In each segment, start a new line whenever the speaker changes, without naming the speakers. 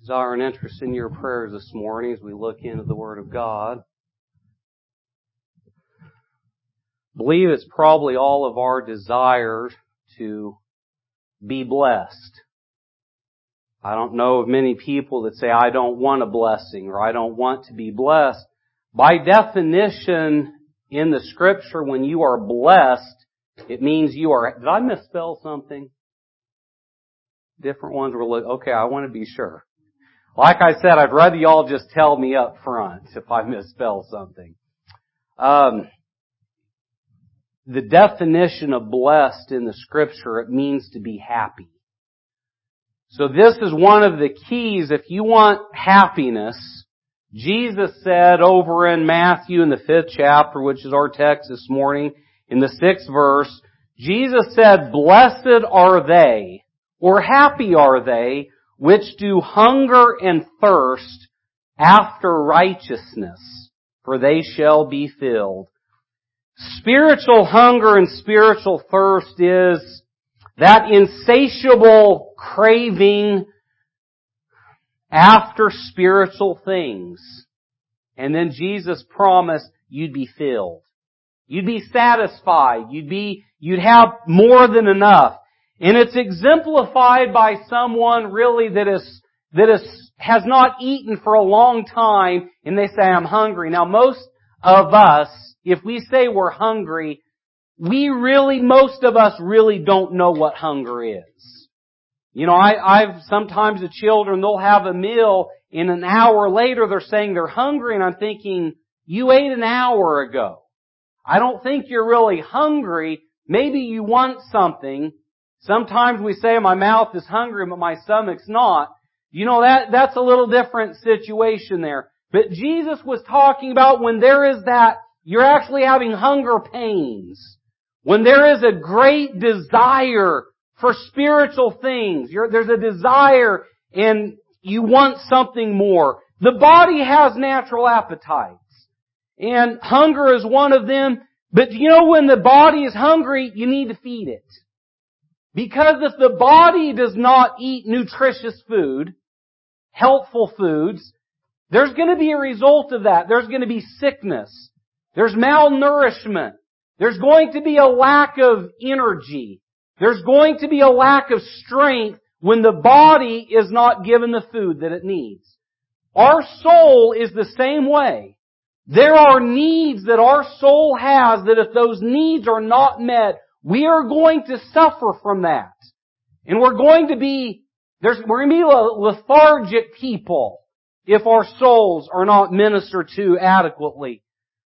Desire and interest in your prayers this morning as we look into the Word of God. I believe it's probably all of our desire to be blessed. I don't know of many people that say, I don't want a blessing or I don't want to be blessed. By definition, in the Scripture, when you are blessed, it means you are... Did I misspell something? Different ones were... Okay, I want to be sure. Like I said, I'd rather y'all just tell me up front if I misspell something. The definition of blessed in the Scripture, it means to be happy. So this is one of the keys. If you want happiness, Jesus said over in Matthew in the 5th chapter, which is our text this morning, in the 6th verse, Jesus said, "Blessed are they, or happy are they, which do hunger and thirst after righteousness, for they shall be filled." Spiritual hunger and spiritual thirst is that insatiable craving after spiritual things. And then Jesus promised you'd be filled. You'd be satisfied. You'd have more than enough. And it's exemplified by someone really that has not eaten for a long time and they say, "I'm hungry." Now most of us, if we say we're hungry, most of us really don't know what hunger is. You know, I've sometimes the children, they'll have a meal and an hour later they're saying they're hungry and I'm thinking, you ate an hour ago. I don't think you're really hungry. Maybe you want something. Sometimes we say my mouth is hungry but my stomach's not. You know, that's a little different situation there. But Jesus was talking about when there is that, you're actually having hunger pains. When there is a great desire for spiritual things, there's a desire and you want something more. The body has natural appetites. And hunger is one of them. But you know, when the body is hungry, you need to feed it. Because if the body does not eat nutritious food, helpful foods, there's going to be a result of that. There's going to be sickness. There's malnourishment. There's going to be a lack of energy. There's going to be a lack of strength when the body is not given the food that it needs. Our soul is the same way. There are needs that our soul has that if those needs are not met, we are going to suffer from that. And we're going to be lethargic people if our souls are not ministered to adequately.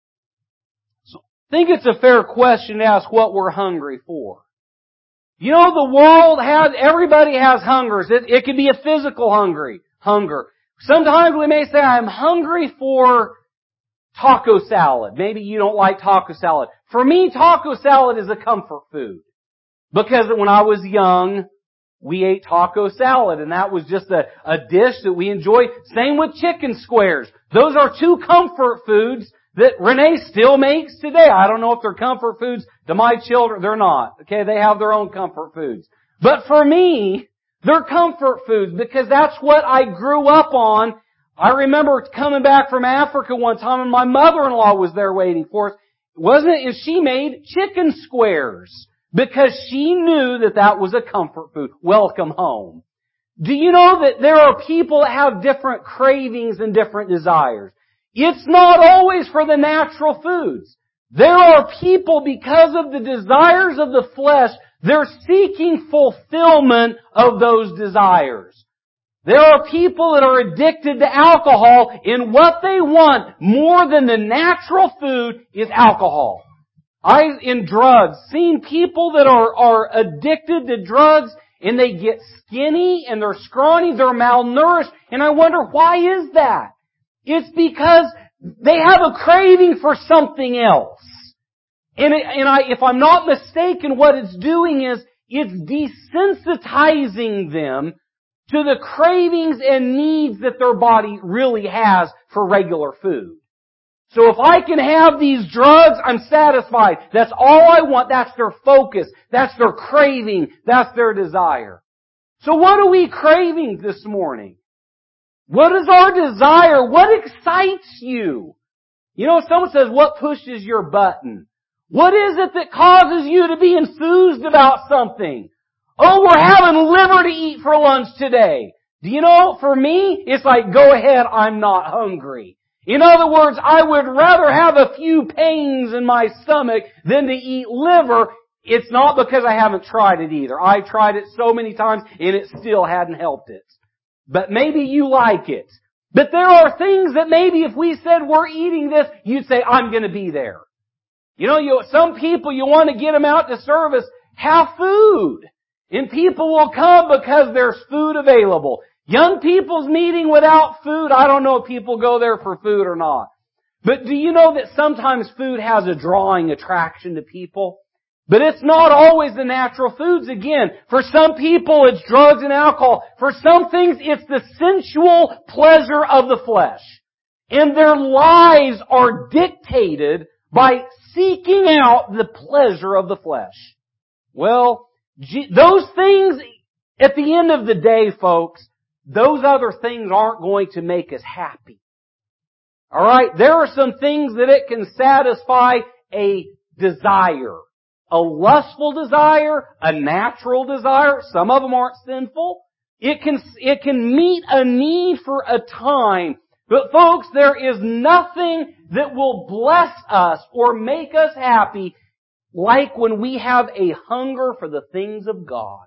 So I think it's a fair question to ask what we're hungry for. You know, the world everybody has hungers. It can be a physical hunger. Sometimes we may say, I'm hungry for taco salad. Maybe you don't like taco salad. For me, taco salad is a comfort food. Because when I was young, we ate taco salad and that was just a dish that we enjoyed. Same with chicken squares. Those are two comfort foods that Renee still makes today. I don't know if they're comfort foods to my children. They're not. Okay, they have their own comfort foods. But for me, they're comfort foods because that's what I grew up on. I remember coming back from Africa one time and my mother-in-law was there waiting for us. And she made chicken squares because she knew that was a comfort food. Welcome home. Do you know that there are people that have different cravings and different desires? It's not always for the natural foods. There are people, because of the desires of the flesh, they're seeking fulfillment of those desires. There are people that are addicted to alcohol, and what they want more than the natural food is alcohol. In drugs, seen people that are addicted to drugs, and they get skinny, and they're scrawny, they're malnourished, and I wonder, why is that? It's because they have a craving for something else. If I'm not mistaken, what it's doing is it's desensitizing them to the cravings and needs that their body really has for regular food. So if I can have these drugs, I'm satisfied. That's all I want. That's their focus. That's their craving. That's their desire. So what are we craving this morning? What is our desire? What excites you? You know, someone says, what pushes your button? What is it that causes you to be enthused about something? Oh, we're having liver to eat for lunch today. Do you know, for me, it's like, go ahead, I'm not hungry. In other words, I would rather have a few pains in my stomach than to eat liver. It's not because I haven't tried it either. I tried it so many times and it still hadn't helped it. But maybe you like it. But there are things that maybe if we said we're eating this, you'd say, I'm going to be there. You know, some people, you want to get them out to service, have food. And people will come because there's food available. Young people's meeting without food, I don't know if people go there for food or not. But do you know that sometimes food has a drawing attraction to people? But it's not always the natural foods. Again, for some people it's drugs and alcohol. For some things it's the sensual pleasure of the flesh. And their lives are dictated by seeking out the pleasure of the flesh. Well, those things, at the end of the day, folks, those other things aren't going to make us happy. Alright? There are some things that it can satisfy a desire. A lustful desire, a natural desire. Some of them aren't sinful. It can meet a need for a time. But folks, there is nothing that will bless us or make us happy like when we have a hunger for the things of God.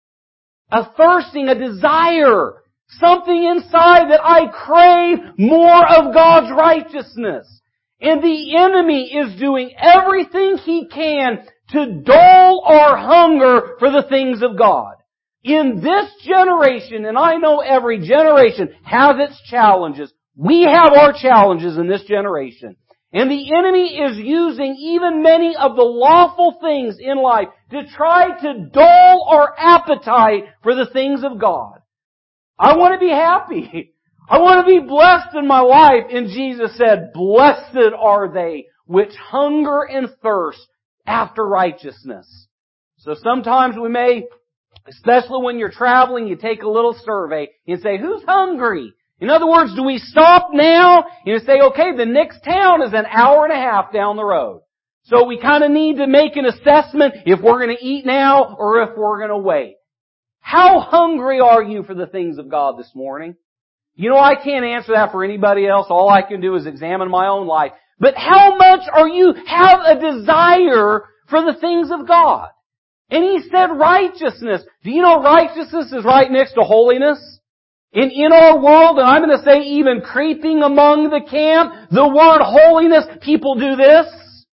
A thirsting, a desire. Something inside that I crave more of God's righteousness. And the enemy is doing everything he can to dull our hunger for the things of God. In this generation, and I know every generation has its challenges, we have our challenges in this generation. And the enemy is using even many of the lawful things in life to try to dull our appetite for the things of God. I want to be happy. I want to be blessed in my life. And Jesus said, blessed are they which hunger and thirst after righteousness. So sometimes we may, especially when you're traveling, you take a little survey and say, who's hungry? In other words, do we stop now and say, okay, the next town is an hour and a half down the road. So we kind of need to make an assessment if we're going to eat now or if we're going to wait. How hungry are you for the things of God this morning? You know, I can't answer that for anybody else. All I can do is examine my own life. But how much are you have a desire for the things of God? And he said righteousness. Do you know righteousness is right next to holiness? And in our world, and I'm going to say even creeping among the camp, the word holiness, people do this.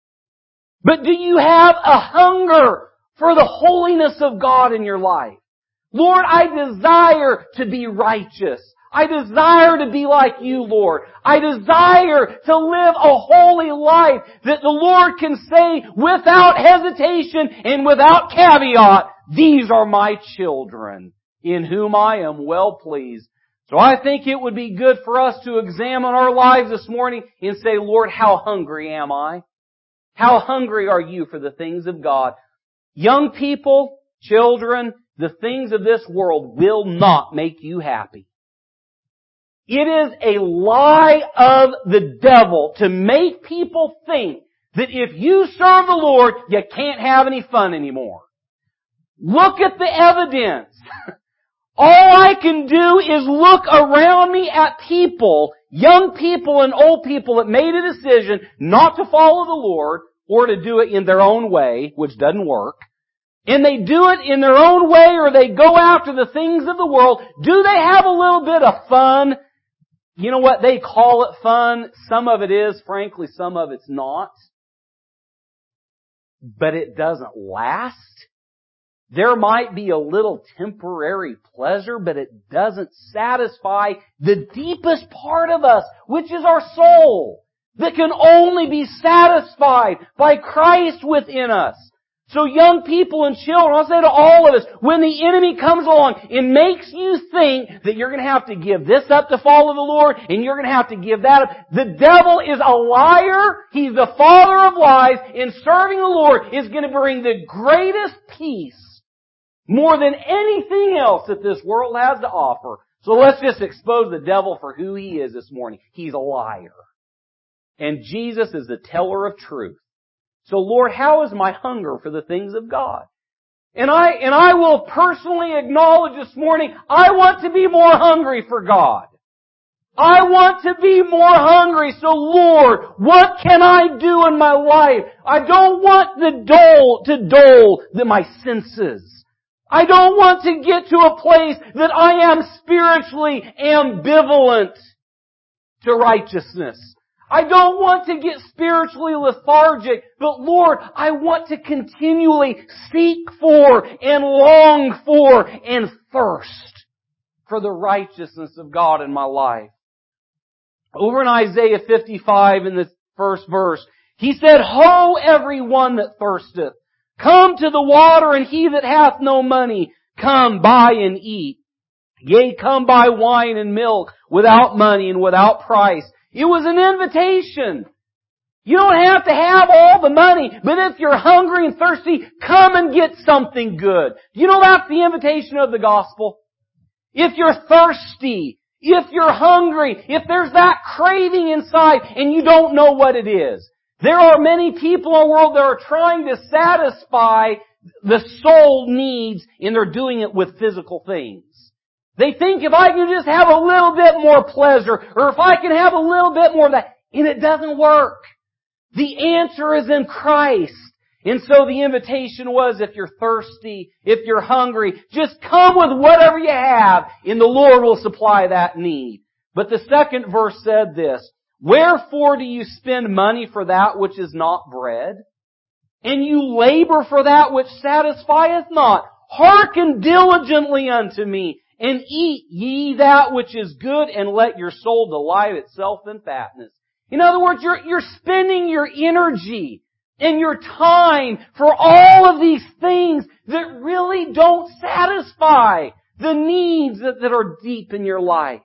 But do you have a hunger for the holiness of God in your life? Lord, I desire to be righteous. I desire to be like you, Lord. I desire to live a holy life that the Lord can say without hesitation and without caveat, these are my children in whom I am well pleased. So I think it would be good for us to examine our lives this morning and say, Lord, how hungry am I? How hungry are you for the things of God? Young people, children, the things of this world will not make you happy. It is a lie of the devil to make people think that if you serve the Lord, you can't have any fun anymore. Look at the evidence. All I can do is look around me at people, young people and old people that made a decision not to follow the Lord or to do it in their own way, which doesn't work. And they do it in their own way or they go after the things of the world. Do they have a little bit of fun? You know what? They call it fun. Some of it is, frankly, some of it's not. But it doesn't last. There might be a little temporary pleasure, but it doesn't satisfy the deepest part of us, which is our soul, that can only be satisfied by Christ within us. So young people and children, I'll say to all of us, when the enemy comes along and makes you think that you're going to have to give this up to follow the Lord and you're going to have to give that up, the devil is a liar. He's the father of lies, and serving the Lord is going to bring the greatest peace more than anything else that this world has to offer. So let's just expose the devil for who he is this morning. He's a liar. And Jesus is the teller of truth. So Lord, how is my hunger for the things of God? And I will personally acknowledge this morning, I want to be more hungry for God. I want to be more hungry. So Lord, what can I do in my life? I don't want to dull my senses. I don't want to get to a place that I am spiritually ambivalent to righteousness. I don't want to get spiritually lethargic, but Lord, I want to continually seek for and long for and thirst for the righteousness of God in my life. Over in Isaiah 55 in the first verse, He said, Ho, every one that thirsteth, come to the water, and he that hath no money, come buy and eat. Yea, come buy wine and milk without money and without price. It was an invitation. You don't have to have all the money, but if you're hungry and thirsty, come and get something good. You know that's the invitation of the gospel? If you're thirsty, if you're hungry, if there's that craving inside and you don't know what it is. There are many people in the world that are trying to satisfy the soul needs, and they're doing it with physical things. They think if I can just have a little bit more pleasure, or if I can have a little bit more of that, and it doesn't work. The answer is in Christ. And so the invitation was, if you're thirsty, if you're hungry, just come with whatever you have, and the Lord will supply that need. But the second verse said this, Wherefore do you spend money for that which is not bread? And you labor for that which satisfieth not? Hearken diligently unto me, and eat ye that which is good, and let your soul delight itself in fatness. In other words, you're spending your energy and your time for all of these things that really don't satisfy the needs that are deep in your life.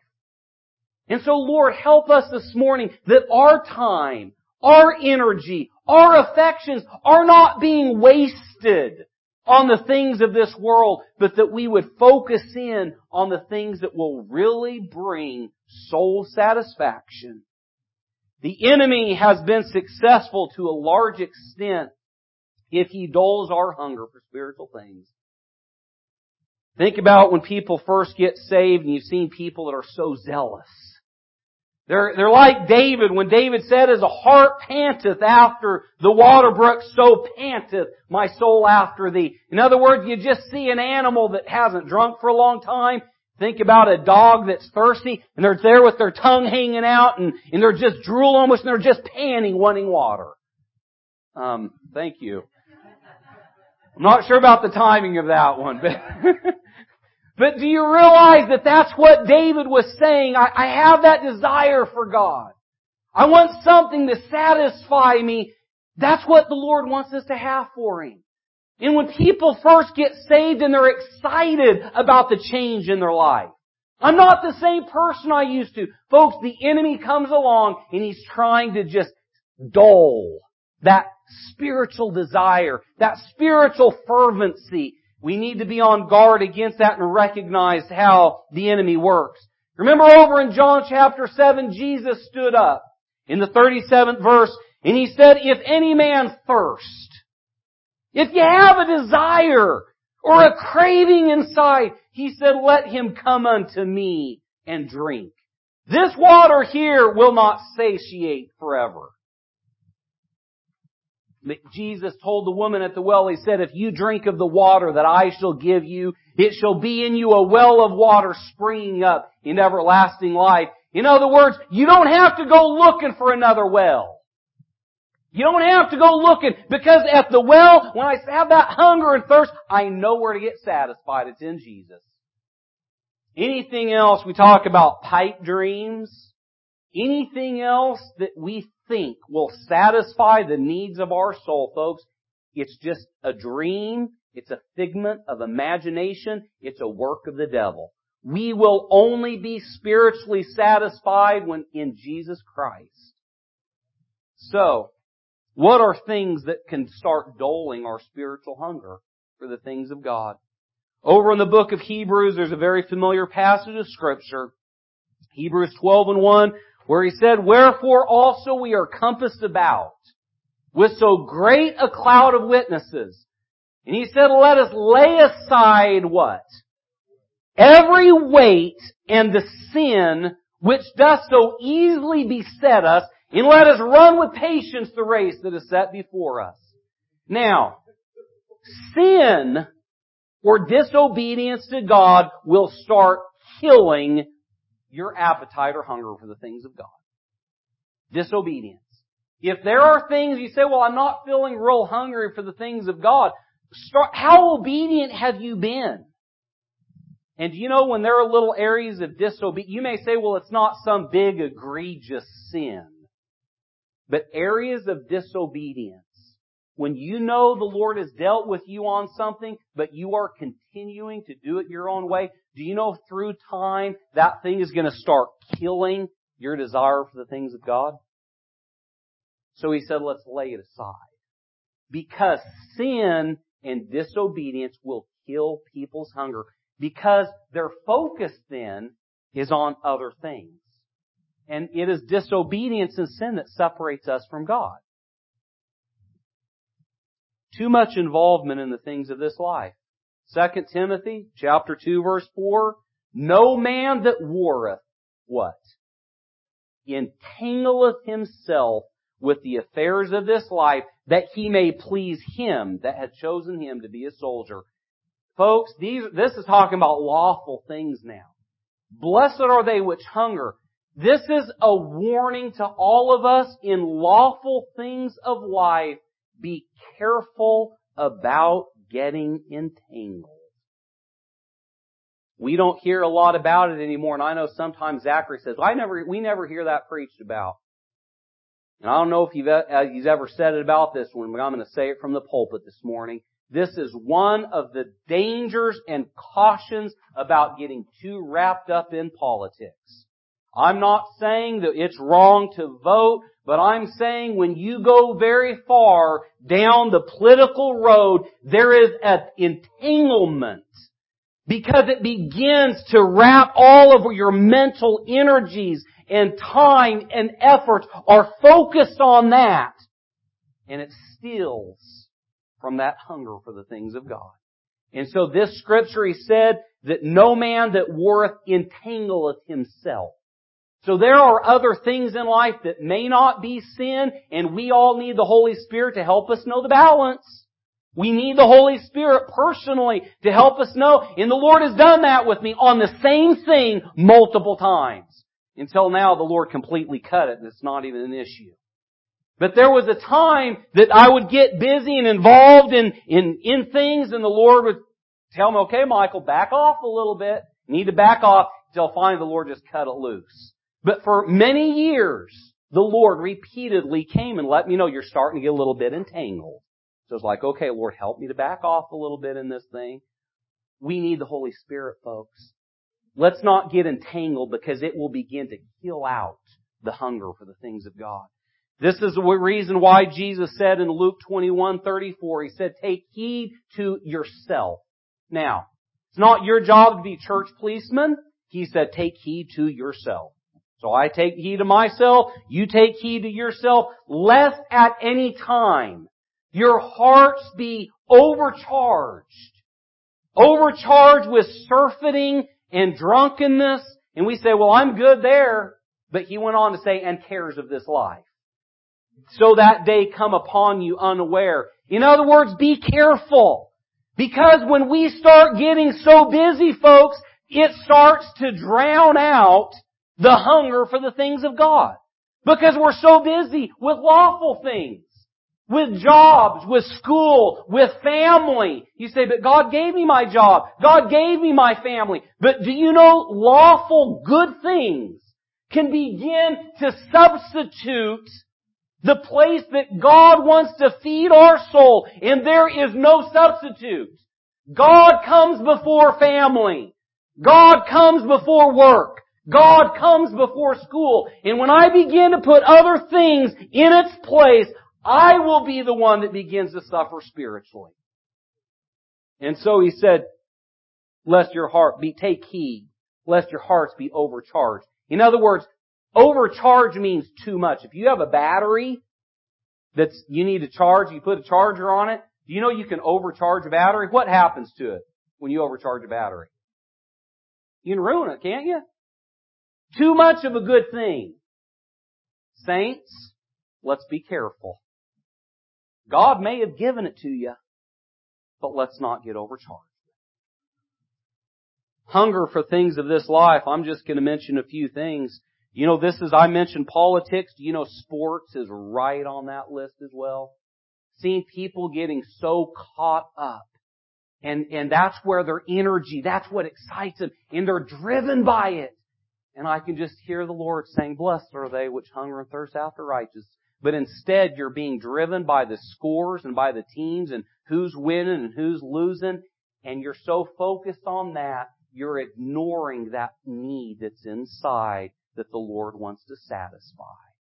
And so, Lord, help us this morning that our time, our energy, our affections are not being wasted on the things of this world, but that we would focus in on the things that will really bring soul satisfaction. The enemy has been successful to a large extent if he dulls our hunger for spiritual things. Think about when people first get saved and you've seen people that are so zealous. They're like David, when David said, As a hart panteth after the water brook, so panteth my soul after thee. In other words, you just see an animal that hasn't drunk for a long time. Think about a dog that's thirsty, and they're there with their tongue hanging out, and they're just drool almost, and they're just panting, wanting water. Thank you. I'm not sure about the timing of that one, but do you realize that that's what David was saying? I have that desire for God. I want something to satisfy me. That's what the Lord wants us to have for Him. And when people first get saved and they're excited about the change in their life. I'm not the same person I used to. Folks, the enemy comes along and he's trying to just dull that spiritual desire, that spiritual fervency. We need to be on guard against that and recognize how the enemy works. Remember over in John chapter 7, Jesus stood up in the 37th verse and He said, If any man thirst, if you have a desire or a craving inside, He said, let him come unto me and drink. This water here will not satiate forever. Jesus told the woman at the well, He said, if you drink of the water that I shall give you, it shall be in you a well of water springing up in everlasting life. In other words, you don't have to go looking for another well. You don't have to go looking, because at the well, when I have that hunger and thirst, I know where to get satisfied. It's in Jesus. Anything else, we talk about pipe dreams. Anything else that we think will satisfy the needs of our soul, folks, it's just a dream. It's a figment of imagination. It's a work of the devil. We will only be spiritually satisfied when in Jesus Christ. So, what are things that can start dulling our spiritual hunger for the things of God? Over in the book of Hebrews, there's a very familiar passage of Scripture, Hebrews 12:1, where he said, "Wherefore also we are compassed about with so great a cloud of witnesses." And he said, "Let us lay aside" what? "Every weight and the sin which doth so easily beset us, and let us run with patience the race that is set before us." Now, sin or disobedience to God will start killing your appetite or hunger for the things of God. Disobedience. If there are things you say, well, I'm not feeling real hungry for the things of God, how obedient have you been? And do you know when there are little areas of disobedience, you may say, well, it's not some big egregious sin. But areas of disobedience, when you know the Lord has dealt with you on something, but you are continuing to do it your own way, do you know through time that thing is going to start killing your desire for the things of God? So he said, let's lay it aside. Because sin and disobedience will kill people's hunger. Because their focus then is on other things. And it is disobedience and sin that separates us from God. Too much involvement in the things of this life. 2 Timothy chapter 2 verse 4, "No man that warreth," what? "entangleth himself with the affairs of this life, that he may please him that hath chosen him to be a soldier." Folks, this is talking about lawful things now. "Blessed are they which hunger." This is a warning to all of us in lawful things of life. Be careful about getting entangled. We don't hear a lot about it anymore, and I know sometimes Zachary says, we never hear that preached about. And I don't know if he's ever said it about this one, but I'm going to say it from the pulpit this morning. This is one of the dangers and cautions about getting too wrapped up in politics. I'm not saying that it's wrong to vote, but I'm saying when you go very far down the political road, there is an entanglement. Because it begins to wrap all of your mental energies and time and effort are focused on that. And it steals from that hunger for the things of God. And so this scripture, he said that no man that warreth entangleth himself. So there are other things in life that may not be sin, and we all need the Holy Spirit to help us know the balance. We need the Holy Spirit personally to help us know, and the Lord has done that with me on the same thing multiple times. Until now, the Lord completely cut it, and it's not even an issue. But there was a time that I would get busy and involved in things, and the Lord would tell me, okay, Michael, back off a little bit. You need to back off until finally the Lord just cut it loose. But for many years, the Lord repeatedly came and let me know you're starting to get a little bit entangled. So it's like, okay, Lord, help me to back off a little bit in this thing. We need the Holy Spirit, folks. Let's not get entangled because it will begin to kill out the hunger for the things of God. This is the reason why Jesus said in Luke 21:34, He said, take heed to yourself. Now, it's not your job to be church policeman. He said, take heed to yourself. So I take heed to myself, you take heed to yourself, lest at any time your hearts be overcharged with surfeiting and drunkenness. And we say, well, I'm good there. But He went on to say, and cares of this life. So that day come upon you unaware. In other words, be careful. Because when we start getting so busy, folks, it starts to drown out the hunger for the things of God. Because we're so busy with lawful things. With jobs, with school, with family. You say, but God gave me my job. God gave me my family. But do you know lawful good things can begin to substitute the place that God wants to feed our soul. And there is no substitute. God comes before family. God comes before work. God comes before school. And when I begin to put other things in its place, I will be the one that begins to suffer spiritually. And so He said, take heed, lest your hearts be overcharged. In other words, overcharge means too much. If you have a battery you need to charge, you put a charger on it, do you know you can overcharge a battery? What happens to it when you overcharge a battery? You can ruin it, can't you? Too much of a good thing. Saints, let's be careful. God may have given it to you, but let's not get overcharged. Hunger for things of this life. I'm just going to mention a few things. You know, I mentioned politics. Do you know sports is right on that list as well? Seeing people getting so caught up. And that's where their energy, that's what excites them. And they're driven by it. And I can just hear the Lord saying, blessed are they which hunger and thirst after righteousness. But instead, you're being driven by the scores and by the teams and who's winning and who's losing. And you're so focused on that, you're ignoring that need that's inside that the Lord wants to satisfy.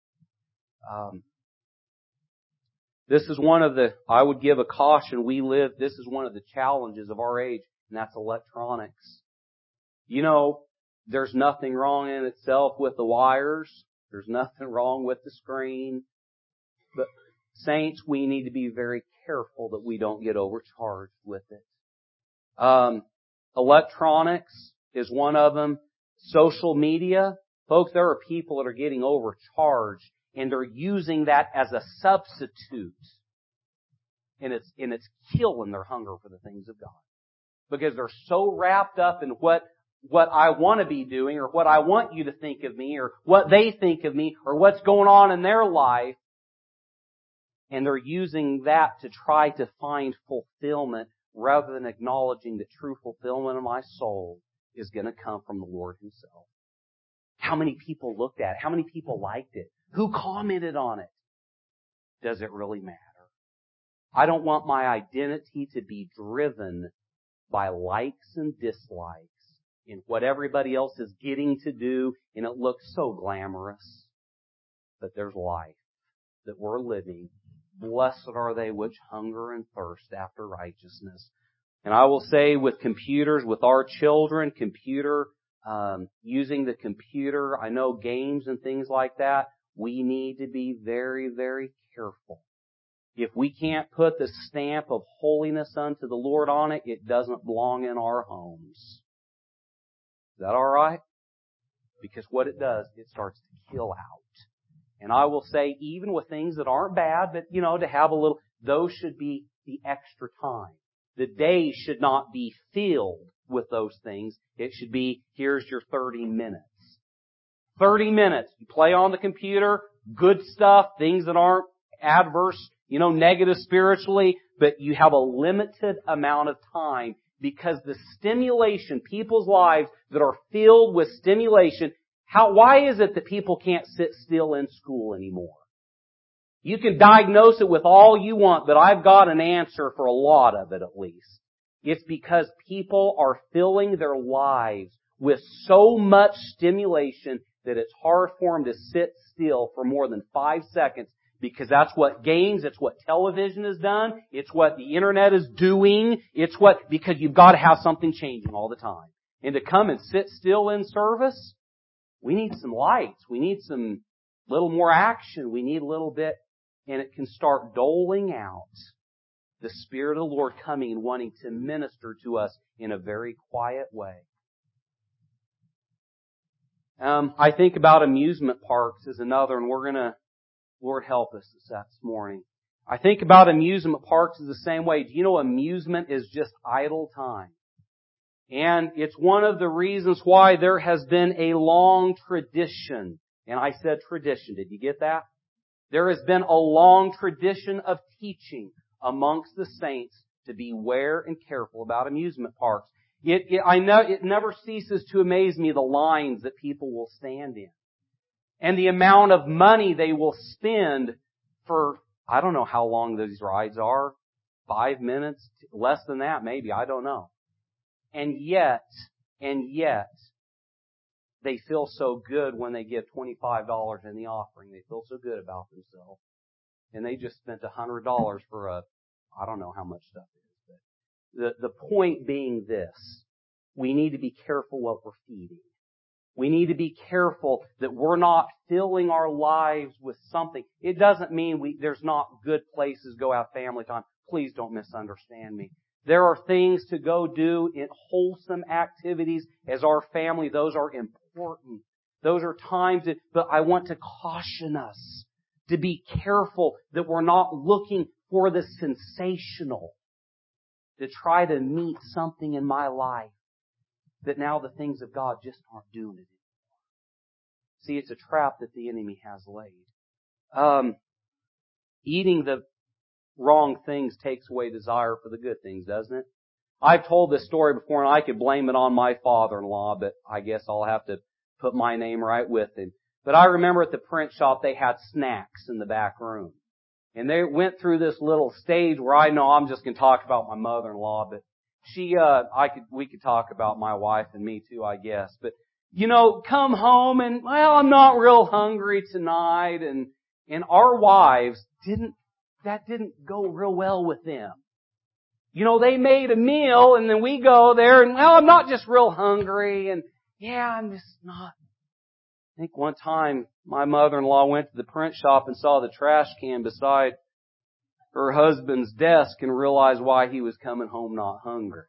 This is I would give a caution, this is one of the challenges of our age, and that's electronics. You know, there's nothing wrong in itself with the wires. There's nothing wrong with the screen. But saints, we need to be very careful that we don't get overcharged with it. Electronics is one of them. Social media. Folks, there are people that are getting overcharged and they're using that as a substitute. And it's killing their hunger for the things of God. Because they're so wrapped up in what I want to be doing or what I want you to think of me or what they think of me or what's going on in their life. And they're using that to try to find fulfillment rather than acknowledging that true fulfillment of my soul is going to come from the Lord Himself. How many people looked at it? How many people liked it? Who commented on it? Does it really matter? I don't want my identity to be driven by likes and dislikes in what everybody else is getting to do, and it looks so glamorous. But there's life that we're living. Blessed are they which hunger and thirst after righteousness. And I will say with computers, with our children, using the computer, I know games and things like that, we need to be very, very careful. If we can't put the stamp of holiness unto the Lord on it, it doesn't belong in our homes. Is that alright? Because what it does, it starts to kill out. And I will say, even with things that aren't bad, but, to have a little, those should be the extra time. The day should not be filled with those things. It should be, here's your 30 minutes. 30 minutes. You play on the computer, good stuff, things that aren't adverse, negative spiritually, but you have a limited amount of time because the stimulation, people's lives that are filled with stimulation, why is it that people can't sit still in school anymore? You can diagnose it with all you want, but I've got an answer for a lot of it at least. It's because people are filling their lives with so much stimulation that it's hard for them to sit still for more than 5 seconds because that's what games, it's what television has done, it's what the internet is doing, because you've got to have something changing all the time. And to come and sit still in service, we need some lights. We need some little more action. We need a little bit, and it can start doling out the Spirit of the Lord coming and wanting to minister to us in a very quiet way. I think about amusement parks as another, and we're going to, Lord help us this morning. I think about amusement parks as the same way. Do you know amusement is just idle time? And it's one of the reasons why there has been a long tradition. And I said tradition. Did you get that? There has been a long tradition of teaching amongst the saints to beware and careful about amusement parks. I know it never ceases to amaze me the lines that people will stand in. And the amount of money they will spend for, I don't know how long these rides are. 5 minutes? Less than that maybe. I don't know. And yet, they feel so good when they give $25 in the offering. They feel so good about themselves. And they just spent $100 for I don't know how much stuff it is. But the point being this. we need to be careful what we're feeding. We need to be careful that we're not filling our lives with something. It doesn't mean there's not good places to go have family time. Please don't misunderstand me. There are things to go do in wholesome activities as our family. Those are important. Those are times but I want to caution us to be careful that we're not looking for the sensational to try to meet something in my life that now the things of God just aren't doing it anymore. See, it's a trap that the enemy has laid. Eating the wrong things takes away desire for the good things, doesn't it? I've told this story before and I could blame it on my father-in-law, but I guess I'll have to put my name right with him. But I remember at the print shop they had snacks in the back room. And they went through this little stage where I know I'm just going to talk about my mother-in-law, but we could talk about my wife and me too, I guess. But, come home and, I'm not real hungry tonight. And our wives didn't go real well with them. They made a meal and then we go there and, I'm not just real hungry and, I'm just not. I think one time my mother-in-law went to the print shop and saw the trash can beside her husband's desk and realized why he was coming home not hungry.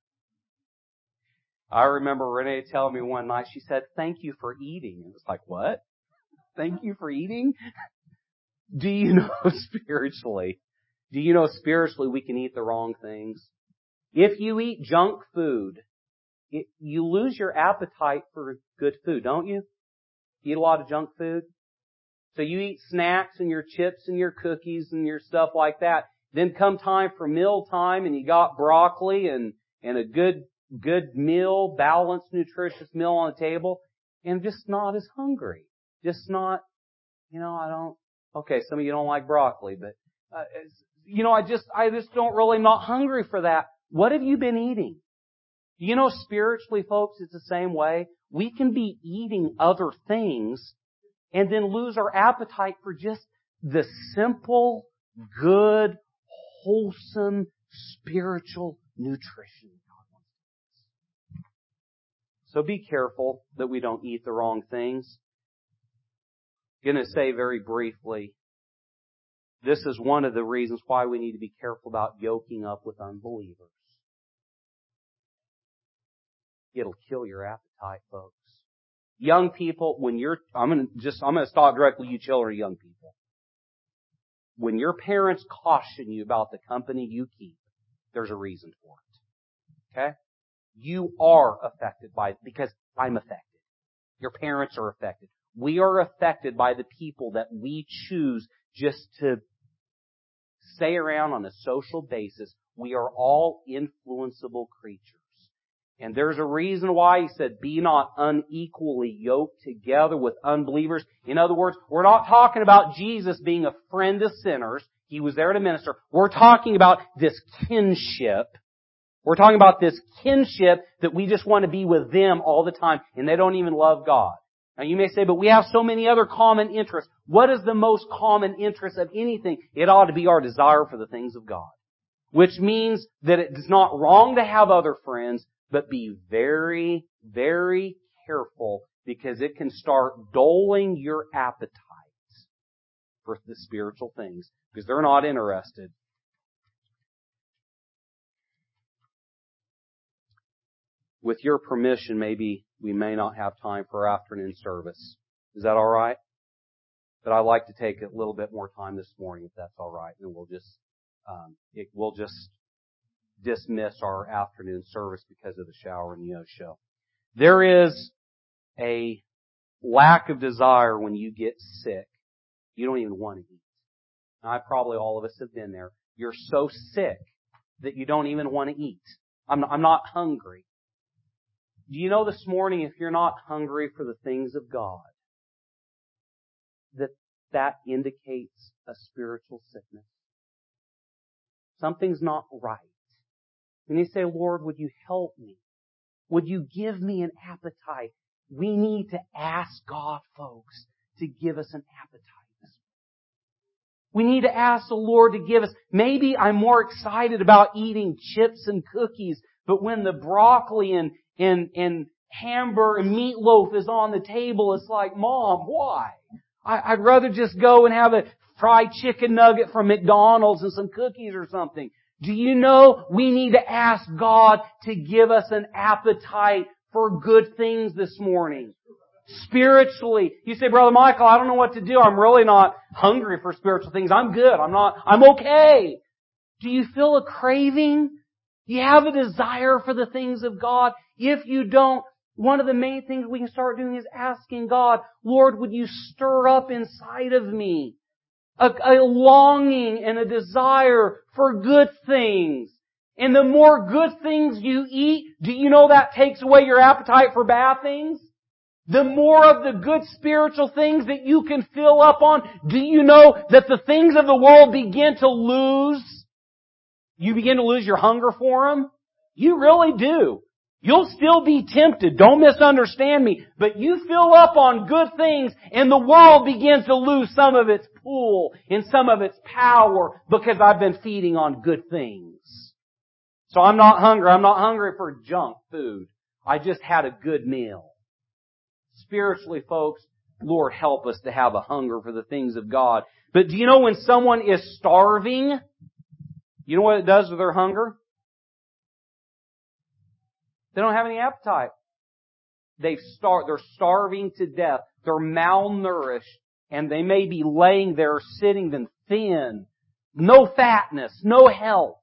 I remember Renee telling me one night, she said, "Thank you for eating." And it's like, what? Thank you for eating? Do you know spiritually we can eat the wrong things? If you eat junk food, you lose your appetite for good food, don't you? Eat a lot of junk food. So you eat snacks and your chips and your cookies and your stuff like that. Then come time for meal time and you got broccoli and a good meal, balanced, nutritious meal on the table, and just not as hungry. Just not, okay, some of you don't like broccoli, but, I just don't really, I'm not hungry for that. What have you been eating? Spiritually, folks, it's the same way. We can be eating other things and then lose our appetite for just the simple, good, wholesome, spiritual nutrition God wants. So be careful that we don't eat the wrong things. I'm going to say very briefly, this is one of the reasons why we need to be careful about yoking up with unbelievers. It'll kill your appetite, folks. Young people, I'm going to start directly, you children, young people. When your parents caution you about the company you keep, there's a reason for it. Okay? You are affected by it because I'm affected. Your parents are affected. We are affected by the people that we choose just to stay around on a social basis. We are all influenceable creatures. And there's a reason why he said, be not unequally yoked together with unbelievers. In other words, we're not talking about Jesus being a friend of sinners. He was there to minister. We're talking about this kinship. We're talking about this kinship that we just want to be with them all the time, and they don't even love God. Now you may say, but we have so many other common interests. What is the most common interest of anything? It ought to be our desire for the things of God. Which means that it is not wrong to have other friends, but be very, very careful because it can start dulling your appetite for the spiritual things because they're not interested. With your permission, maybe we may not have time for our afternoon service. Is that all right? But I'd like to take a little bit more time this morning, if that's all right, and we'll just dismiss our afternoon service because of the shower and the show. There is a lack of desire when you get sick. You don't even want to eat. Now, probably all of us have been there. You're so sick that you don't even want to eat. I'm not hungry. Do you know this morning if you're not hungry for the things of God, that indicates a spiritual sickness? Something's not right. And you say, Lord, would you help me? Would you give me an appetite? We need to ask God, folks, to give us an appetite. We need to ask the Lord to give us, maybe I'm more excited about eating chips and cookies, but when the broccoli and and hamburger and meatloaf is on the table, it's like, Mom, why? I'd rather just go and have a fried chicken nugget from McDonald's and some cookies or something. Do you know we need to ask God to give us an appetite for good things this morning? Spiritually. You say, Brother Michael, I don't know what to do. I'm really not hungry for spiritual things. I'm good. I'm okay. Do you feel a craving? Do you have a desire for the things of God? If you don't, one of the main things we can start doing is asking God, Lord, would you stir up inside of me a longing and a desire for good things? And the more good things you eat, do you know that takes away your appetite for bad things? The more of the good spiritual things that you can fill up on, do you know that the things of the world begin to lose? You begin to lose your hunger for them? You really do. You'll still be tempted. Don't misunderstand me. But you fill up on good things and the world begins to lose some of its pull and some of its power because I've been feeding on good things. So I'm not hungry. I'm not hungry for junk food. I just had a good meal. Spiritually, folks, Lord, help us to have a hunger for the things of God. But do you know when someone is starving, you know what it does with their hunger? They don't have any appetite. They're starving to death. They're malnourished. And they may be laying there sitting them thin. No fatness. No health.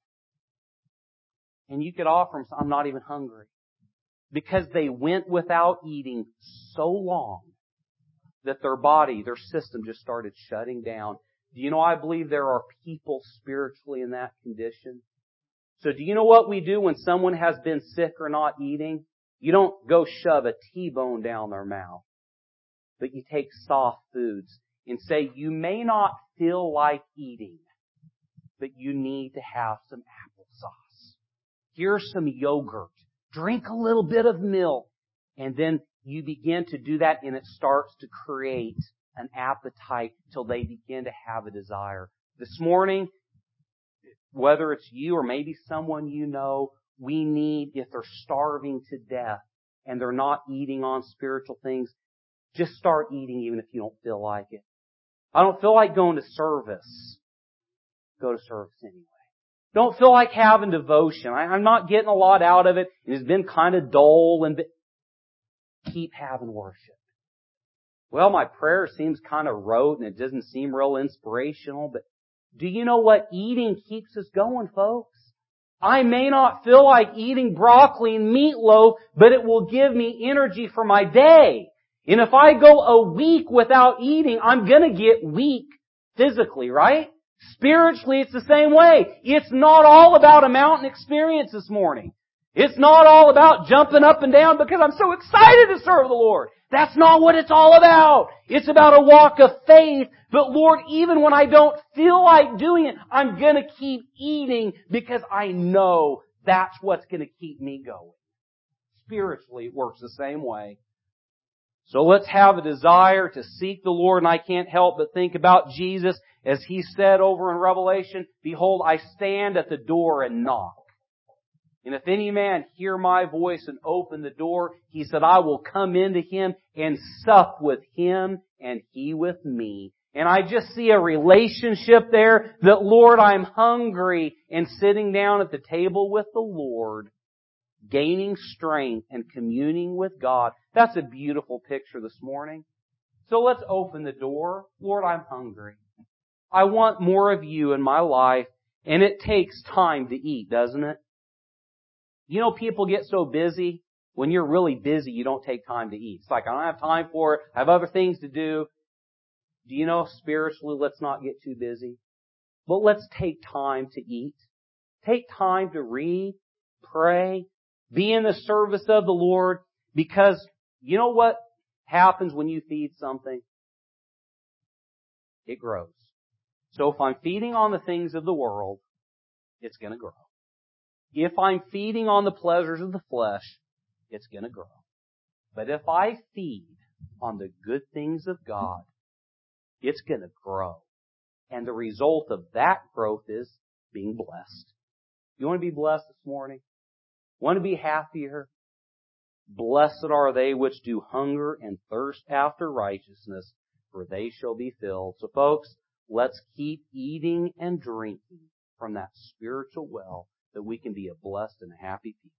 And you could offer them, I'm not even hungry. Because they went without eating so long that their body, their system just started shutting down. Do you know I believe there are people spiritually in that condition? So do you know what we do when someone has been sick or not eating? You don't go shove a T-bone down their mouth. But you take soft foods and say, you may not feel like eating, but you need to have some applesauce. Here's some yogurt. Drink a little bit of milk. And then you begin to do that and it starts to create an appetite till they begin to have a desire. This morning, whether it's you or maybe someone you know, we need, if they're starving to death and they're not eating on spiritual things, just start eating even if you don't feel like it. I don't feel like going to service. Go to service anyway. Don't feel like having devotion. I'm not getting a lot out of it. It's been kind of dull and keep having worship. Well, my prayer seems kind of rote and it doesn't seem real inspirational, but do you know what? Eating keeps us going, folks. I may not feel like eating broccoli and meatloaf, but it will give me energy for my day. And if I go a week without eating, I'm gonna get weak physically, right? Spiritually, it's the same way. It's not all about a mountain experience this morning. It's not all about jumping up and down because I'm so excited to serve the Lord. That's not what it's all about. It's about a walk of faith. But Lord, even when I don't feel like doing it, I'm gonna keep eating because I know that's what's gonna keep me going. Spiritually, it works the same way. So let's have a desire to seek the Lord, and I can't help but think about Jesus as He said over in Revelation, behold, I stand at the door and knock. And if any man hear my voice and open the door, He said, I will come into him and sup with him and he with me. And I just see a relationship there that, Lord, I'm hungry, and sitting down at the table with the Lord, gaining strength and communing with God. That's a beautiful picture this morning. So let's open the door. Lord, I'm hungry. I want more of You in my life, and it takes time to eat, doesn't it? You know, people get so busy. When you're really busy, you don't take time to eat. It's like, I don't have time for it. I have other things to do. Do you know, spiritually, let's not get too busy. But let's take time to eat. Take time to read, pray, be in the service of the Lord, because you know what happens when you feed something? It grows. So if I'm feeding on the things of the world, it's going to grow. If I'm feeding on the pleasures of the flesh, it's going to grow. But if I feed on the good things of God, it's going to grow. And the result of that growth is being blessed. You want to be blessed this morning? Want to be happier? Blessed are they which do hunger and thirst after righteousness, for they shall be filled. So folks, let's keep eating and drinking from that spiritual well that we can be a blessed and happy people.